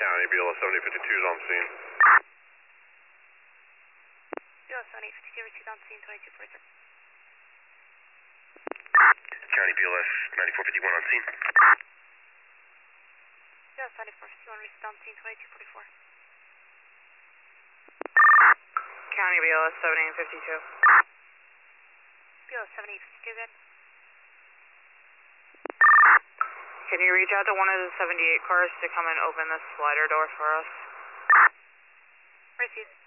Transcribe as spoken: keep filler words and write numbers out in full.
County, B L S seventy fifty-two is on scene. B L S seventy fifty-two, received on scene, twenty-two forty-six. County, B L S ninety-four fifty-one on scene. B L S ninety-four fifty-one, received on scene, twenty-two forty-four. County, B L S seventy fifty-two. B L S seventy fifty-two, good. Can you reach out to one of the seventy-eight cars to come and open this slider door for us? Received.